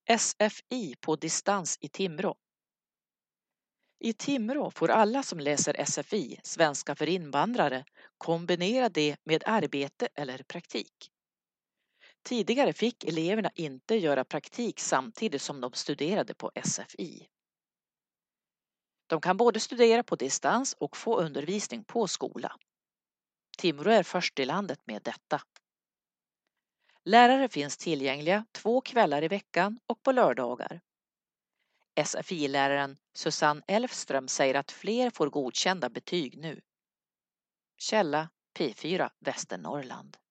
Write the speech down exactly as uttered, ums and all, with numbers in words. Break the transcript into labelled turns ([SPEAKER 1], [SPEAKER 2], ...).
[SPEAKER 1] S F I på distans i Timrå. I Timrå får alla som läser S F I, svenska för invandrare, kombinera det med arbete eller praktik. Tidigare fick eleverna inte göra praktik samtidigt som de studerade på S F I. De kan både studera på distans och få undervisning på skola. Timrå är först i landet med detta. Lärare finns tillgängliga två kvällar i veckan och på lördagar. S F I-läraren Susanne Elfström säger att fler får godkända betyg nu. Källa P fyra Västernorrland.